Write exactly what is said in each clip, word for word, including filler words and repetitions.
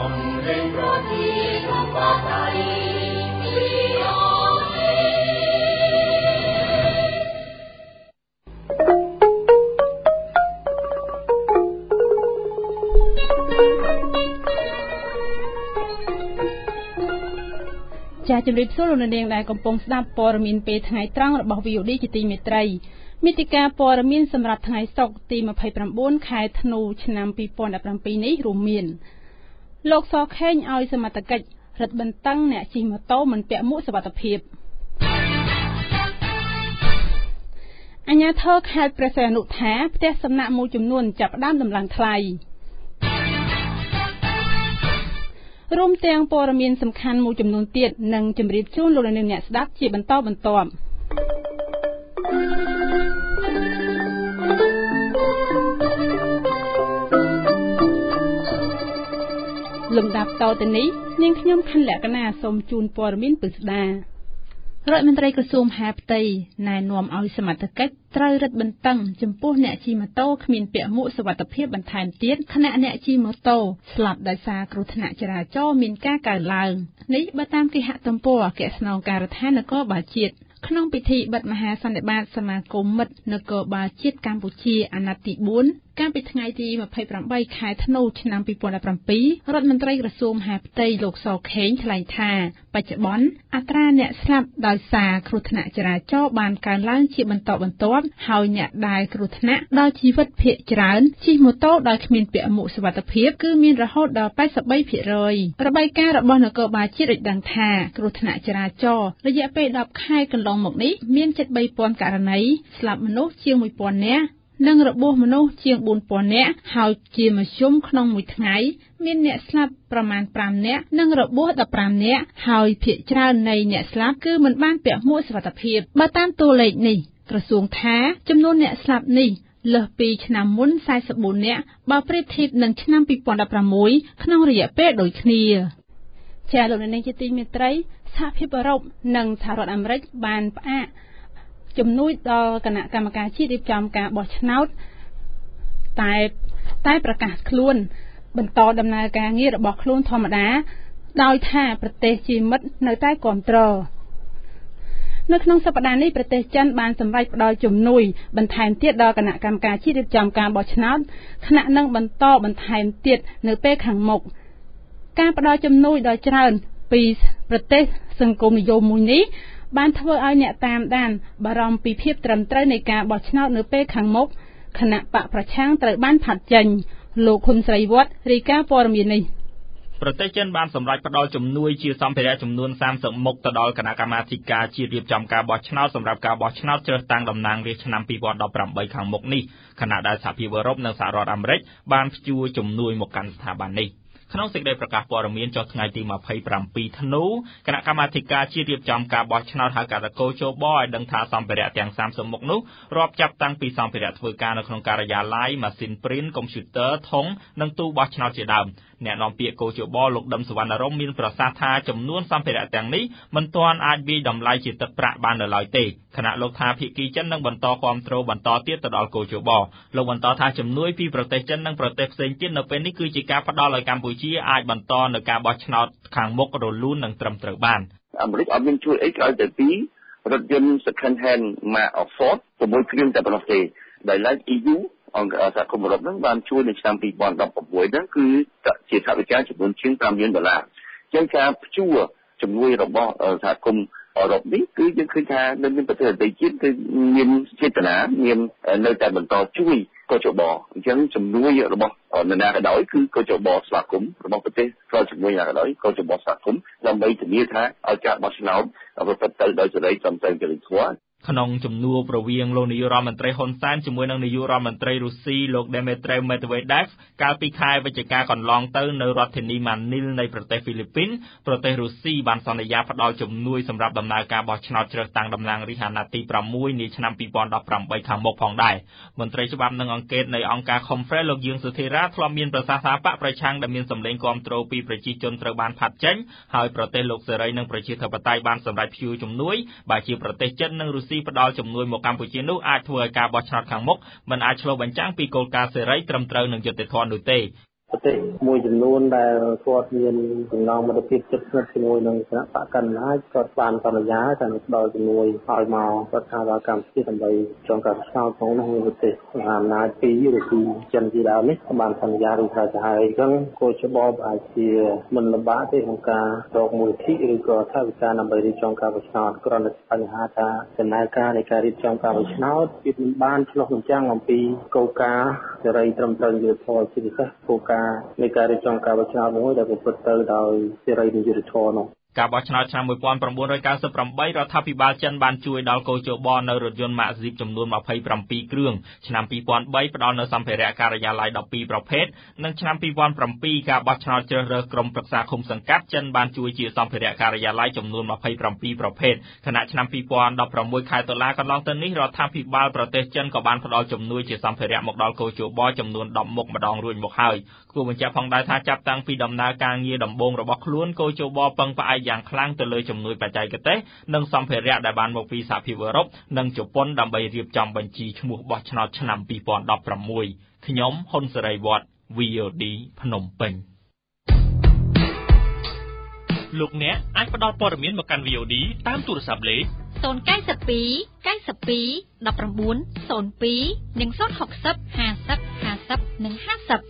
ចាជំរាបសួរលោកនាងដែលកំពុងស្ដាប់ព័ត៌មានពេលថ្ងៃត្រង់របស់ វី អូ ឌី ជាទីមេត្រីមាតិកាព័ត៌មានសម្រាប់ថ្ងៃសុក្រទី ម្ភៃប្រាំបួន ខែធ្នូឆ្នាំ ពីរពាន់ដប់ប្រាំពីរ នេះរួមមានលោកសខេងឲ្យសមត្ថកិច្ចរឹតបន្តឹងអ្នកជិះម៉ូតូមិនពាក់មួកសុវត្ថិភាពអាជ្ញាធរខេត្តព្រះសីហនុថាផ្ទះសំណាក់មួយចំនួនចាប់ផ្ដើមដំឡើងថ្លៃរួមទាំងព័ត៌មានសំខាន់មួយចំនួនទៀតនិងជម្រាបជូនលោកនាងអ្នកស្ដាប់ជាបន្តបន្ទាប់លំដាប់តទៅនេះនាងខ្ញុំខណ្ឌលក្ខណាសូមជូនព័ត៌មានពិស្ដារដ្ឋមន្ត្រីក្រសួងមហាផ្ទៃណែនាំឲ្យសមត្ថកិច្ចត្រូវរឹតបន្តឹងចំពោះអ្នកជិះម៉ូតូគ្មានពាក់មួកសុវត្ថិភាពបន្ថែមទៀតខណៈអ្នកជិះម៉ូតូស្លាប់ដោយសារគ្រោះថ្នាក់ចរាចរណ៍មានការកើនឡើងនេះបើតាមគេហទំព័រអគ្គស្នងការដ្ឋាននគរបាលជាតិក្នុងពិធីបិទមហាសន្និបាតសមាគមមិត្តនគរបាលជាតិកម្ពុជាអាណត្តិទីបួនកាលពីថ្ងៃទី ម្ភៃប្រាំបី ខែធ្នូឆ្នាំ ពីរពាន់ដប់ប្រាំពីររដ្ឋមន្ត្រីក្រសួងមហាផ្ទៃលោកសខេងថ្លែងថាបច្ចុប្បន្នអត្រាអ្នកស្លាប់ដោយសារគ្រោះថ្នាក់ចរាចរណ៍បានកើនឡើងជាបន្តបន្ទាប់ហើយអ្នកដែលគ្រោះថ្នាក់ដល់ជីវិតភាគច្រើនជិះម៉ូតូដោយគ្មានពាក់មួកសុវត្ថិភាពគឺមានរហូតដល់ ប៉ែតសិបបីភាគរយ របាយការណ៍របស់នគរបាលជាតិឲ្យដឹងថាគ្រោះថ្នាក់ចរាចរណ៍រយៈពេលដប់ខែកន្លងមកនេះមានជិតបីពាន់ករណីស្លាប់មនុស្សជាងមួយពាន់នាក់និងរបួសមនុស្សជាងបួនពាន់នាក់ហើយជាមធ្យមក្នុងមួយថ្ងៃមានអ្នកស្លាប់ប្រមាណប្រាំនាក់និងរបួសដប់ប្រាំនាក់ហើយភាគច្រើននៃអ្នកស្លាប់គឺមិនបានពាក់មួកសុវត្ថិភាពបើតាមតួលេខនេះក្រសួងថាចំនួនអ្នកស្លាប់នេះលើសពីឆ្នាំមុនសែនសិបបួននាក់បើប្រៀបធៀបនឹងឆ្នាំពីរពាន់ដប់ប្រាំមួយក្នុងរយៈពេលដូចគ្នាជាលោកនាងជាទីមេត្រីសហភាពអឺរ៉ុបនិងសហរដ្ឋអាមេរិកបានផ្អាកជំនួយដល់គណៈកម្មការជាតិរៀបចំការបោះឆ្នោតតែតែប្រកាសខ្លួនបន្តដំណើរការងាររបស់ខ្លួនធម្មតាដោយថាប្រទេសជាមិត្តនៅតែគាំទ្រនៅក្នុងសប្តាហ៍នេះប្រទេសចិនបានសម្រេចផ្តល់ជំនួយបន្ថែមទៀតដល់គណៈកម្មការជាតិរៀបចំការបោះឆ្នោតខណៈនឹងបន្តបន្ថែមទៀតនៅពេលខាងមុខការផ្តល់ជំនួយដ៏ច្រើនពីប្រទេសសង្គមនិយមមួយនេះបានធ្វើឲ្យអ្នកតាមដានបារម្ភពីភាពត្រឹមត្រូវនៃការបោះឆ្នោតនៅពេលខាងមុខគណៈបកប្រឆាំងត្រូវបានផាត់ចេញលោកហ៊ុនស្រីវត្តរាយការណ៍ព័ត៌មាននេះប្រទេសចិនបានសម្រេចផ្តល់ជំនួយជាសម្ភារៈចំនួនសាមសិបមុខទៅដល់គណៈកម្មាធិការជាតិរៀបចំការបោះឆ្នោតសម្រាប់ការបោះឆ្នោតជ្រើសតាំងតំណាងរាស្ត្រឆ្នាំពីរពាន់ដប់ប្រាំបីខាងមុខនេះខណៈដែលសហភាពអឺរ៉ុបនិងសហរដ្ឋអាមេរិកបានព្យួរជំនួយមកកាន់ស្ថាប័ននេះក្នុងសេចក្តីប្រកាសព័ត៌មានចុះថ្ងៃទី ម្ភៃប្រាំពីរ ធ្នូគណៈកម្មាធិការជាតិរៀបចំការបោះឆ្នោតហៅកាត់កោជបឲ្យដឹងថាសម្ភារៈទាំងសាមសិបមុខនោះរាប់ចាប់តាំងពីសម្ភារៈធ្វើការនៅក្នុងការិយាល័យម៉ាស៊ីនព្រីនកុំព្យូទ័រធុងនិងទូបោះឆ្នោតជាដើមអ្នកនាំពាក្យកោជបលោកដឹមសវណ្ណរមមានប្រសាសន៍ថាចំនួនសម្ភារៈទាំងនេះមិនទាន់អាចវាយតម្លៃជាទឹកប្រាក់បាននៅឡើយទេខណៈលោកថាភាគីចិននឹងបន្តគាំទ្របន្តទៀតទៅដល់កោជបលោកបន្តថាជំនួយពីប្រទេសចិននិងប្រទេសផ្សេងទៀតនៅពេលនេះគឺជាការផ្ដល់ឲ្យកម្ពុជាអាចបន្តនៅការបោះឆ្នោតខាងមុខរលូននិងត្រឹមត្រូវបានអាមេរិកអត់មានជួយអីក្រៅតែពីរថយន្ត second hand មក Ford ជាមួយគ្រឿងតែប៉ុណ្ណោះទេដែលឡែក អ៊ី យូ អង្គការសហគមន៍អឺរ៉ុបនឹងបានជួយនៅឆ្នាំពីរពាន់ដប់ប្រាំមួយហ្នឹងគឺជាថវិកាចំនួនជាងប្រាំលានដុល្លារអញ្ចឹងការព្យួរជំនួយរបស់សហគមន៍អឺរ៉ុបនេះគឺយើងឃើញថានៅមានប្រទេសអន្តរជាតិគឺមានចេតនាមាននៅតែបន្តជួយកោជបអញ្ចឹងជំនួយរបស់នរណាក៏ដោយគឺកោជបស្វាគមន៍របស់ប្រទេសផ្ដល់ជំនួយណាក៏ដោយកោជបស្វាគមន៍ដើម្បីធានាថាឲ្យការបោះឆ្នោតប្រព្រឹត្តទៅដោយសេរីត្រឹមត្រូវចរិតធម៌ក្នុងជំនួបរវាងលោកនាយករដ្ឋមន្ត្រីហ៊ុនសែនជាមួយនឹងនាយករដ្ឋមន្ត្រីរុស្ស៊ីលោក Dmitry Medvedev កាលពីខែវិច្ឆិកាកន្លងទៅនៅរដ្ឋធានីម៉ានីលនៃប្រទេសហ្វីលីពីនប្រទេសរុស្ស៊ីបានសន្យាផ្ដល់ជំនួយសម្រាប់ដំណើរការបោះឆ្នោតជ្រើសតាំងតំណាងរាស្ត្រអាណត្តិទីប្រាំមួយនាឆ្នាំពីរពាន់ដប់ប្រាំបីខាងមុខផងដែរមន្ត្រីច្បាប់និងអង្គការនៃអង្គការ Confrey លោកយឿងសុធិរាធ្លាប់មានប្រសាសន៍ថាបកប្រឆាំងដែលមានសម្លេងគាំទ្រពីប្រជាជនត្រូវបានផាត់ចេញហើយប្រទេសលោកសេរីនិងប្រជាធិបតេយ្យបានសម្រេចព្យួរជំនួយបើជាប្រទេសចិននិងរុស្ស៊ីផ្ដល់ជំនួយមកកម្ពុជានោះអាចធ្វើឲ្យការបោះឆ្នោតខាងមុខមិនអាចឆ្លុះបញ្ចាំងពីគោលការណ៍សេរីត្រឹមត្រូវនិងយុត្តិធម៌នោះទេប្រទេសមួយចំនួនដែលគាត់មានចំណងមិត្តភាពជិតស្និទ្ធជាមួយនឹងគណៈបកកណ្ដាលគាត់បានសន្យាថានឹងផ្ដល់ជំនួយឲ្យមករដ្ឋាភិបាលកម្ពុជាដើម្បីចងការផ្សាយក្នុងនោះមានប្រទេសអំណាចពីរឬពីរចិនជាដើមនេះបានសន្យាឬថាទៅហើយអញ្ចឹងគោលច្បល់អាចជាមិនលំបាកទេក្នុងការរកមូលនិធិឬក៏ថាវិការដើម្បីរៀបចំការផ្សាយគ្រាន់តែបញ្ហាថាដំណើរការនៃការរៀបចំការផ្សាយវាមិនបានឆ្លុះបញ្ចាំងអំពីគោលការណ៍សេរីត្រឹមត្រូវយុត្តិធម៌ជាពិសេសគោលការណ៍នៃការរៀបចំការបោះឆ្នោតមួយដែលប្រព្រឹត្តទៅដោយសេរីនិងយុត្តិធម៌នោះការបោះឆ្នោតឆ្នាំmột nghìn chín trăm chín mươi támរដ្ឋាភិបាលចិនបានជួយដល់កោជបនៅរថយន្ត Maxip ចំនួនยี่สิบเจ็ดគ្រឿងឆ្នាំtwo thousand threeផ្ដល់នូវសម្ភារៈការិយាល័យtwelveប្រភេទនិងឆ្នាំtwo thousand sevenការបោះឆ្នោតជ្រើសរើសក្រុមប្រឹក្សាឃុំសង្កាត់ចិនបានជួយជាសម្ភារៈការិយាល័យចំនួនtwenty-sevenប្រភេទខណៈឆ្នាំtwo thousand sixteenខែតុលាកន្លងទៅនេះរដ្ឋាភិបាលប្រទេសចិនក៏បានផ្ដល់ជំនួយជាសម្ភារៈមកដល់កោជបចំនួនtenមុខម្ដងរួចមកហើយគួរបញ្ជាក់ផងដែរថាចាប់តាំងពីដំណើរការងារដំបូងរបស់ខ្លួនកោជបពឹងផ្អែកយ៉ាងខ្លាំងទៅលើជំនួយបច្ចេកទេសនិងសម្ភារៈដែលបានមកពីសហភាពអឺរ៉ុបនិងជប៉ុនដើម្បីរៀបចំបញ្ជីឈ្មោះបោះឆ្នោតឆ្នាំtwo thousand sixteenខ្ញុំហ៊ុនសេរីវត្ត V O D ភ្នំពេញលោកអ្នកអាចផ្ដល់ព័ត៌មានមកកាន់ V O D តាមទូរស័ព្ទលេខ zero nine two ninety-two nineteen oh twoនិងzero six zero fifty fiftyនិងfifty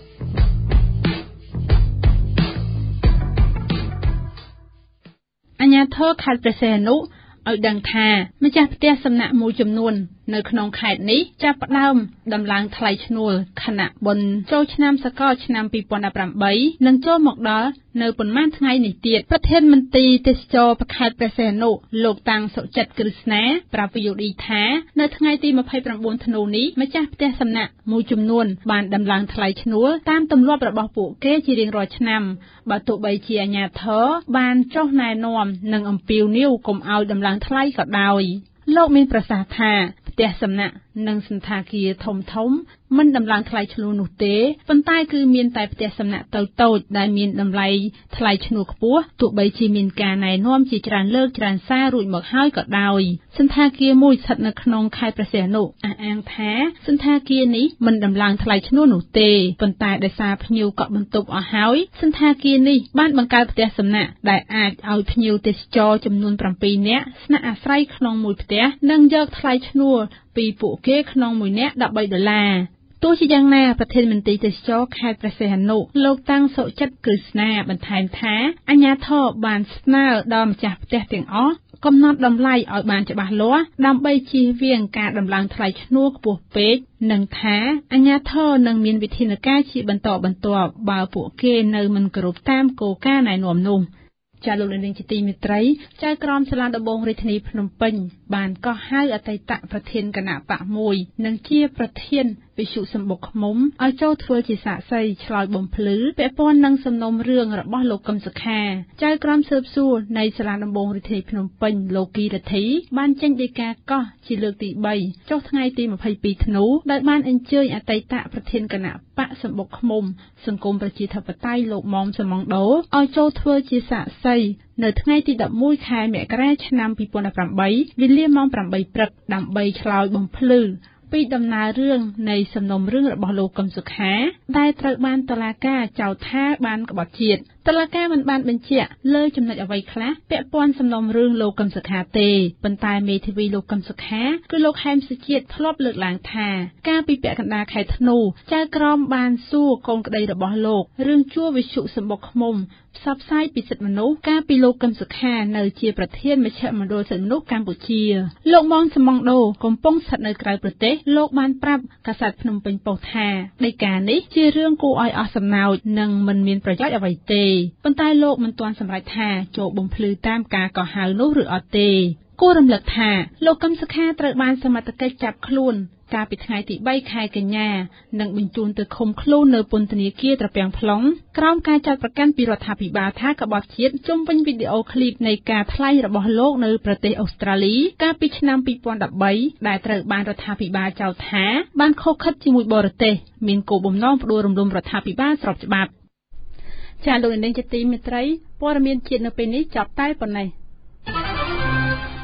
អាជ្ញាធរខេត្តព្រះសីហនុឲ្យដឹងថាម្ចាស់ផ្ទះសំណាក់មួយចំនួននៅក្នុងខេត្តនេះចាប់ផ្ដើមដំឡើងថ្លៃឈ្នួលខណៈបុណ្យចូលឆ្នាំសកលឆ្នាំtwo thousand eighteenនឹងចូលមកដល់នៅប៉ុន្មានថ្ងៃនេះទៀតប្រធានមន្ត្រីទេសចរខេត្តព្រះសីហនុលោកតាំងសុចិត្តគ្រឹស្ណាប្រាប់ V O D ថានៅថ្ងៃទីtwenty-nineធ្នូនេះម្ចាស់ផ្ទះសំណាក់មួយចំនួនបានដំឡើងថ្លៃឈ្នួលតាមទម្លាប់របស់ពួកគេជារៀងរាល់ឆ្នាំបើទោះបីជាអាជ្ញាធរបានចុះណែនាំនិងអំពាវនាវកុំឲ្យដំឡើងថ្លៃក៏ដោយលោកមានប្រសាសន៍ថាផ្ទះសំណាក់និងសន្តាគារធំធំមិនដំឡើងថ្លៃឈ្នួលនោះទេប៉ុន្តែគឺមានតែផ្ទះសំណាក់តូចតូចដែលមានតម្លៃថ្លៃឈ្នួលខ្ពស់ទោះបីជាមានការណែនាំជាច្រើនលើកច្រើនសាររួចមកហើយក៏ដោយសន្តាគារមួយស្ថិតនៅក្នុងខេត្តព្រះសីហនុអះអាងថាសន្តាគារនេះមិនដំឡើងថ្លៃឈ្នួលនោះទេប៉ុន្តែដោយសារភ្ញៀវកក់បន្ទប់អស់ហើយសន្តាគារនេះបានបង្កើតផ្ទះសំណាក់ដែលអាចឲ្យភ្ញៀវទេសចរចំនួនsevenនាក់ស្នាក់អាស្រ័យក្នុងមួយផ្ទះនិងយកថ្លៃឈ្នួលពីពួកគេក្នុងមួយនាក់thirteenដុល្លារទោះជាយ៉ាងណាប្រធានមន្ត្រីទេសចរខេត្តព្រះសីហនុលោកតាំងសុចិត្តគ្រឹស្ណាបន្ថែមថាអាជ្ញាធរបានស្នើដល់ម្ចាស់ផ្ទះទាំងអស់កំណត់តម្លៃឲ្យបានច្បាស់លាស់ដើម្បីជៀសវាងការដំឡើងថ្លៃឈ្នួលខ្ពស់ពេកនិងថាអាជ្ញាធរនឹងមានវិធានការជាបន្តបន្ទាប់បើពួកគេនៅមិនគោរពតាមគោលការណ៍ណែនាំនោះចាលោកនាងជាទីមេត្រីចៅក្រមសាលាដំបងរាជធានីភ្នំពេញបានកោះហៅអតីតប្រធានគណៈបកមួយនិងជាប្រធានវិសុសម្បុកឃុំឲ្យចូលធ្វើជាសាក្សីឆ្លើយបំភ្លឺពាក់ព័ន្ធនឹងសំណុំរឿងរបស់លោកកឹមសុខាចៅក្រមស៊ើបសួរនៃសាលាដំបងរាជធានីភ្នំពេញលោកគីរធីបានចេញដីកាកោះជាលើកទីthreeចុះថ្ងៃទីtwenty-twoធ្នូដោយបានអញ្ជើញអតីតប្រធានគណៈបកសម្បុកឃុំសង្គមប្រជាធិបតេយ្យលោកមុំសំងដូឲ្យចូលធ្វើជាសាក្សីនៅថ្ងៃទីelevenខែមករាឆ្នាំtwo thousand eighteenវេលាម៉ោងeightព្រឹកដើម្បីឆ្លើយបំភ្លឺពីដំណើររឿងនៃសំណុំរឿងរបស់លោកកឹមសុខាដែលត្រូវបានតុលាការចោទថាបានក្បត់ជាតិតុលាការមិនបានបញ្ជាក់លើចំណុចអ្វីខ្លះពាក់ព័ន្ធសំណុំរឿងលោកកឹមសុខាទេប៉ុន្តែមេធាវីលោកកឹមសុខាគឺលោកហែមសុជាតិធ្លាប់លើកឡើងថាកាលពីពាក់កណ្ដាលខែធ្នូចៅក្រមបានសួរកូនក្តីរបស់លោករឿងជួវិសុសម្បុកឃុំផ្សព្វផ្សាយពីសិទ្ធិមនុស្សកាលពីលោកកឹមសុខានៅជាប្រធានមជ្ឈមណ្ឌលសិទ្ធិមនុស្សកម្ពុជាលោកមុំសំងដូកំពុងស្ថិតនៅក្រៅប្រទេសលោកបានប្រាប់កាសែតភ្នំពេញប៉ុស្តិ៍ថាដីកានេះជារឿងគួរឲ្យអស់សំណើចនិងមិនមានប្រយោជន៍អ្វីទេប៉ុន្តែលោកមិនទាន់សម្រេចថាចូលបំភ្លឺតាមការកោះហៅនោះឬអត់ទេគួររំលឹកថាលោកកឹមសុខាត្រូវបានសមត្ថកិច្ចចាប់ខ្លួនកាលពីថ្ងៃទីthreeខែកញ្ញានិងបញ្ជូនទៅឃុំខ្លួននៅពន្ធនាគារត្រពាំង plong ក្រោមការចាត់ប្រកាន់ពីរដ្ឋាភិបាលថាក្បត់ជាតិជុំវិញវីដេអូឃ្លីបនៃការថ្លែងរបស់លោកនៅប្រទេសអូស្ត្រាលីកាលពីឆ្នាំtwo thousand thirteenដែលត្រូវបានរដ្ឋាភិបាលចោទថាបានខុសខិតជាមួយបរទេសមានគោលបំណងផ្ដួលរំលំរដ្ឋាភិបាលស្របច្បាប់ចាលោកនាងជាទីមេត្រីព័ត៌មានជាតិនៅពេលនេះចប់តែប៉ុណ្ណេះ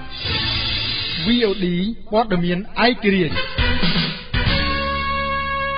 V O D ព័ត៌មានឯករាជ្យ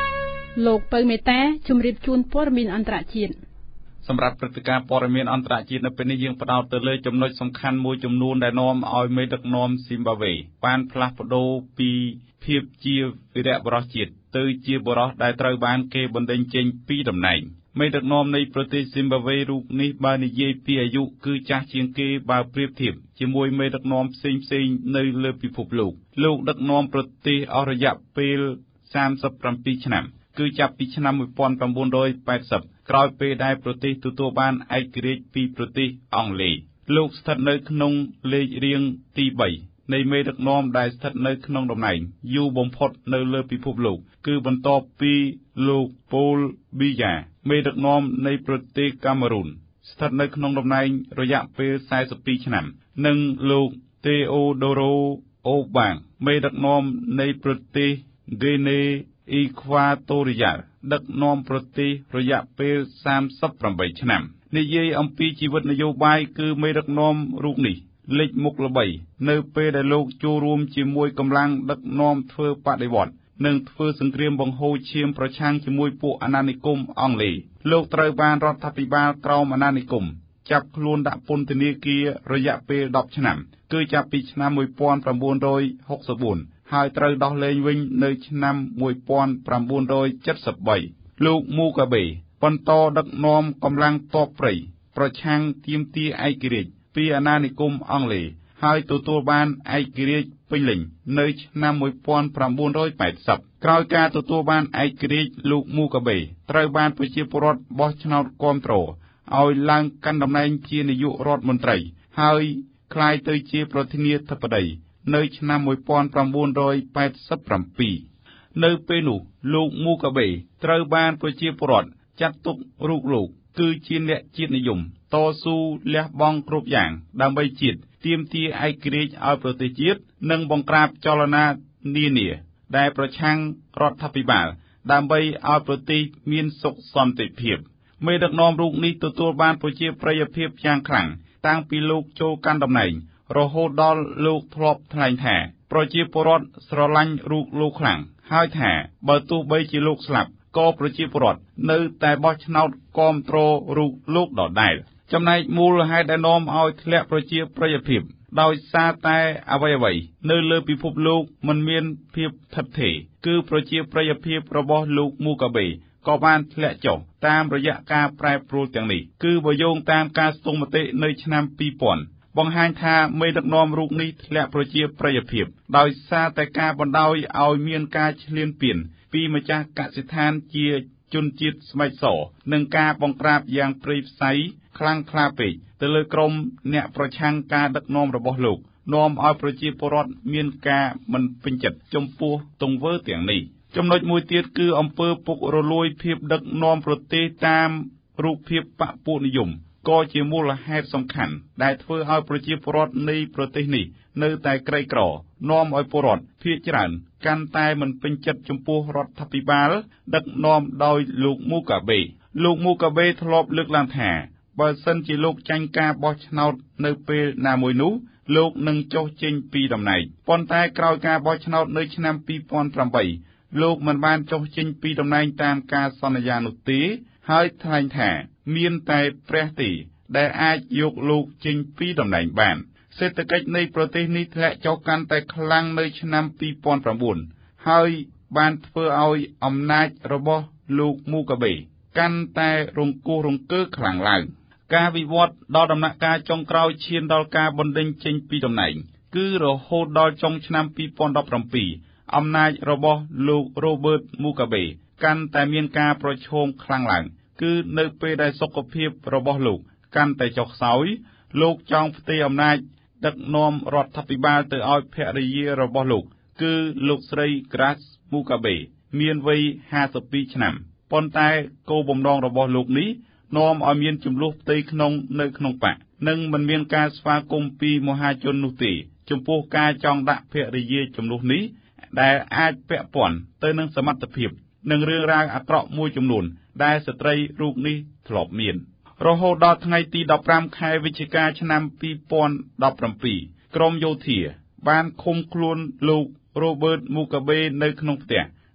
លោកពៅមេតាជំរាបជូនព័ត៌មានអន្តរជាតិសម្រាប់ព្រឹត្តិការណ៍ព័ត៌មានអន្តរជាតិនៅពេលនេះយើងផ្ដោតទៅលើចំណុចសំខាន់មួយចំនួនដែលនាំឲ្យមេដឹកនាំស៊ីមបាវេបានផ្លាស់ប្ដូរពីភាពជាវីរៈបុរសជាតិទៅជាបុរសដែលត្រូវបានគេបណ្តេញចេញពីតំណែងមេដឹកនាំនៃប្រទេសស៊ីមបាវេរូបនេះបើនិយាយពីអាយុគឺចាស់ជាងគេបើប្រៀបធៀបជាមួយមេដឹកនាំផ្សេងៗនៅលើពិភពលោកលោកដឹកនាំប្រទេសអស់រយៈពេលសាមសិបប្រាំពីរឆ្នាំគឺចាប់ពីឆ្នាំmột nghìn chín trămแปดสิบក្រោយពេលដែលប្រទេសទទួលបានឯករាជ្យពីប្រទេសអង់គ្លេសលោកស្ថិតនៅក្នុងលេខរៀងទីបីនៃមេដឹកនាំដែលស្ថិតនៅក្នុងតំណែងយូរបំផុតនៅលើពិភពលោកគឺបន្ទាប់ពីលោកប៉ូលប៊ីយ៉ាមេដឹកនាំនៃប្រទេសកាមេរូនស្ថិតនៅក្នុងតំណែងរយៈពេលសែសិបពីរឆ្នាំនិងលោកតេអូដូរ៉ូអូបាងមេដឹកនាំនៃប្រទេសហ្គីណេអ៊ីខ្វាតូរីយ៉ាល់ដឹកនាំប្រទេសរយៈពេលសាមសិបប្រាំបីឆ្នាំនិយាយអំពីជីវិតនយោបាយគឺមេដឹកនាំរូបនេះលេចមុខល្បីនៅពេលដែលលោកចូលរួមជាមួយកម្លាំងដឹកនាំធ្វើបដិវត្តន៍និងធ្វើសង្គ្រាមបង្ហូរឈាមប្រឆាំងជាមួយពួកអាណានិគមអង់គ្លេសលោកត្រូវបានរដ្ឋាភិបាលក្រោមអាណានិគមចាប់ខ្លួនដាក់ពន្ធនាគាររយៈពេលដប់ឆ្នាំគឺចាប់ពីឆ្នាំmột nghìn chín trăm sáu mươi tưហើយត្រូវដោះលែងវិញនៅឆ្នាំmột nghìn chín trăm bảy mươi baលោកមូកាបេបន្តដឹកនាំកម្លាំងទ័ពព្រៃប្រឆាំងទាមទារឯករាជ្យពីអាណានិគមអង់គ្លេសហើយទទួលបានឯករាជ្យពេញលេញនៅឆ្នាំmột nghìn chín trămแปดสิบក្រោយការទទួលបានឯករាជ្យលោកមូកាបេត្រូវបានប្រជាពលរដ្ឋបោះឆ្នោតគាំទ្រឲ្យឡើងកាន់តំណែងជានាយករដ្ឋមន្ត្រីហើយក្លាយទៅជាប្រធានាធិបតីនៅឆ្នាំmột nghìn chín trămแปดสิบเจ็ดនៅពេលនោះលោកមូកាបេត្រូវបានប្រជាពលរដ្ឋចាត់ទុករូបលោកគឺជាអ្នកជាតិនិយមតស៊ូលះបង់គ្រប់យ៉ាងដើម្បីជាតិទាមទារឯករាជ្យឲ្យប្រទេសជាតិនិងបង្ក្រាបចលនានានាដែលប្រឆាំងរដ្ឋាភិបាលដើម្បីឲ្យប្រទេសមានសុខសន្តិភាពមេដឹកនាំរូបនេះទទួលបានប្រជាប្រិយភាពយ៉ាងខ្លាំងតាំងពីលោកចូលកាន់តំណែងរហូតដល់លោកធ្លាប់ថ្លែងថាប្រជាពលរដ្ឋស្រឡាញ់រូបលោកខ្លាំងហើយថាបើទោះបីជាលោកស្លាប់ក៏ប្រជាពលរដ្ឋនៅតែបោះឆ្នោតគាំទ្ររូបលោកដដែលចំណែកមូលហេតុដែលនាំឲ្យធ្លាក់ប្រជាប្រិយភាពដោយសារតែអ្វីៗនៅលើពិភពលោកមិនមានភាពថិតថេរគឺប្រជាប្រិយភាពរបស់លោកមូកាបេក៏បានធ្លាក់ចុះតាមរយៈការប្រែប្រួលទាំងនេះគឺបើយោងតាមការស្ទង់មតិនៅឆ្នាំពីរពាន់បង្ហាញថាមេដឹកនាំរូបនេះធ្លាក់ប្រជាប្រិយភាពដោយសារតែការបណ្ដោយឲ្យមានការឈ្លានពានពីម្ចាស់កសិដ្ឋានជាជនជាតិស្បែកសនិងការបង្ក្រាបយ៉ាងព្រៃផ្សៃខ្លាំងក្លាពេកទៅលើក្រុមអ្នកប្រឆាំងការដឹកនាំរបស់លោកនាំឲ្យប្រជាពលរដ្ឋមានការមិនពេញចិត្តចំពោះទង្វើទាំងនេះចំណុចមួយទៀតគឺអំពើពុករលួយភាពដឹកនាំប្រទេសតាមរូបភាពបពុនិយមក៏ជាមូលហេតុសំខាន់ដែលធ្វើឲ្យប្រជាពលរដ្ឋនៃប្រទេសនេះនៅតែក្រីក្រនាំឲ្យពលរដ្ឋភាគច្រើនកាន់តែមិនពេញចិត្តចំពោះរដ្ឋាភិបាលដឹកនាំដោយលោកមូកាបេលោកមូកាបេធ្លាប់លើកឡើងថាបើសិនជាលោកចាញ់ការបោះឆ្នោតនៅពេលណាមួយនោះលោកនឹងចុះចេញពីតំណែងប៉ុន្តែក្រោយការបោះឆ្នោតនៅឆ្នាំពីរពាន់ប្រាំបីលោកមិនបានចុះចេញពីតំណែងតាមការសន្យានោះទេហើយថ្លែងថាមានតែព្រះទេដែលអាចយកលោកចេញពីតំណែងបានសេដ្ឋកិច្ចនៃប្រទេសនេះធ្លាក់ចុះកាន់តែខ្លាំងនៅឆ្នាំពីរពាន់ប្រាំ9ហើយបានធ្វើឲ្យអំណាចរបស់លោកមូកាបេកាន់តែរង្គោះរង្គើខ្លាំងឡើងការវិវត្តដល់ដំណាក់កាលចុងក្រោយឈានដល់ការបណ្តេញចេញពីតំណែងគឺរហូតដល់ចុងឆ្នាំពីរពាន់ដប់ប្រាំពីរអំណាចរបស់លោករ៉ូបឺតមូកាបេកាន់តែមានការប្រឈមខ្លាំងឡើងគឺនៅពេលដែលសុខភាពរបស់លោកកាន់តែចុះខ្សោយលោកចង់ផ្ទេរអំណាចដឹកនាំរដ្ឋាភិបាលទៅឲ្យភរិយារបស់លោកគឺលោកស្រី Grace Mugabe មានវ័យห้าสิบពីរឆ្នាំប៉ុន្តែគោលបំណងរបស់លោកនេះនាំឲ្យមានចំនួនផ្ទៃក្នុងនៅក្នុងបកនិងមិនមានការស្វាគមន៍ពីមហាជននោះទេចំពោះការចង់ដាក់ភរិយាចំនួននេះដែលអាចពាក់ព័ន្ធទៅនឹងសមត្ថភាពនិងរឿងរ៉ាវអាក្រក់មួយចំនួនដែលស្ត្រីរូបនេះធ្លាប់មានរហូតដល់ថ្ងៃទីដប់ប្រាំខែវិច្ឆិកាឆ្នាំពីរពាន់ដប់ប្រាំពីរក្រមយោធាបានឃុំខ្លួនលោករ៉ូបឺតមូកាបេនៅក្នុងផ្ទះ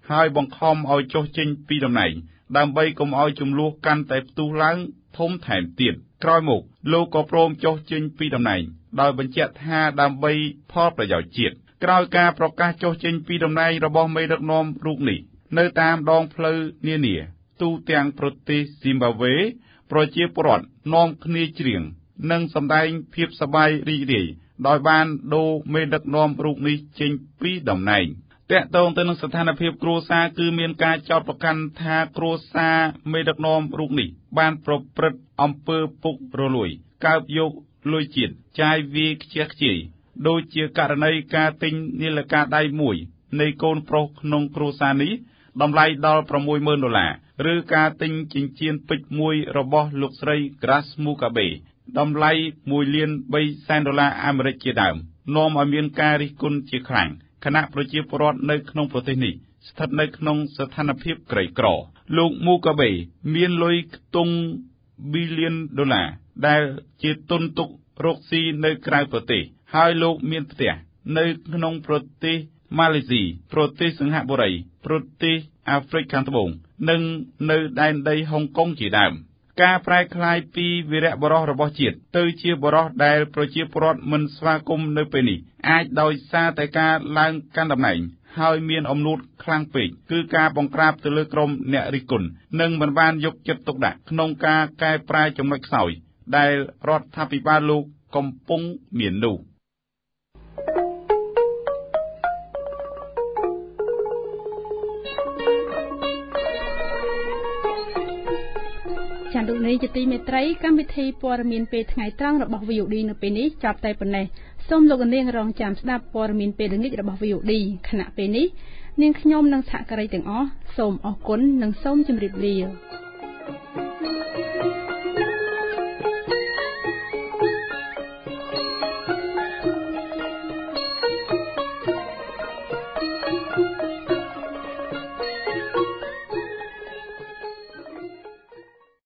ហើយបង្ខំឲ្យចុះចេញពីតំណែងដើម្បីកុំឲ្យចំនួនកាន់តែផ្ទុះឡើងធំថែមទៀតក្រោយមកលោកក៏ព្រមចុះចេញពីតំណែងដោយបញ្ជាក់ថាដើម្បីផលប្រយោជន៍ជាតិក្រោយការប្រកាសចុះចេញពីតំណែងរបស់មេដឹកនាំរូបនេះនៅតាមដងផ្លូវនានាទូទាំងប្រទេសស៊ីមបាវេប្រជាពលរដ្ឋនាំគ្នាច្រៀងនិងសម្ដែងភាពសប្បាយរីករាយដោយបានដូរមេដឹកនាំរូបនេះចេញពីតំណែងតាក់ទងទៅនឹងស្ថានភាពគ្រួសារគឺមានការចោទប្រកាន់ថាគ្រួសារមេដឹកនាំរូបនេះបានប្រព្រឹត្តអំពើពុករលួយកើបយកលុយជាតិចាយវាយខ្ជះខ្ជាយដូចជាករណីការទិញនាឡិកាដៃមួយនៃកូនប្រុសក្នុងគ្រួសារនេះតម្លៃដល់ ប្រាំមួយម៉ឺន ដុល្លារឬការទិញចិញ្ចៀនពេជ្រមួយរបស់លោកស្រី Grace Mugabe តម្លៃមួយលានបីសែនដុល្លារអាមេរិកជាដើមនាំឲ្យមានការរិះគន់ជាខ្លាំងខណៈប្រជាពលរដ្ឋនៅក្នុងប្រទេសនេះស្ថិតនៅក្នុងស្ថានភាពក្រីក្រលោក Mugabe មានលុយខ្ទង់ប៊ីលានដុល្លារដែលជាទុនទុករកស៊ីនៅក្រៅប្រទេសហើយលោកមានផ្ទះនៅក្នុងប្រទេសម៉ាឡេស៊ីប្រទេសសិង្ហបុរីប្រទេសអាហ្វ្រិកខាងត្បូងនិងនៅដែនដីហុងកុងជាដើមការប្រែក្លាយពីវីរៈបុរសរបស់ជាតិទៅជាបុរសដែលប្រជាពលរដ្ឋមិនស្វាគមន៍នៅពេលនេះអាចដោយសារតែការឡើងកាន់តំណែងហើយមានអំនួតខ្លាំងពេកគឺការបង្ក្រាបទៅលើក្រុមអ្នករិះគន់និងមិនបានយកចិត្តទុកដាក់ក្នុងការកែប្រែចំណុចខ្សោយដែលរដ្ឋាភិបាលលោកកំពុងមាននោះចា៎លោកនាយជាទីមេត្រីកម្មវិធីព័ត៌មានពេលថ្ងៃត្រង់របស់ វី អូ ឌី នៅពេលនេះចាប់តែប៉ុណ្ណេះសូមលោកនាងរងចាំស្ដាប់ព័ត៌មានពេលល្ងាចរបស់ វី អូ ឌី ខណៈពេលនេះនាងខ្ញុំនិងសហការីទាំងអស់សូមអរគុណនិងសូមជម្រាបលា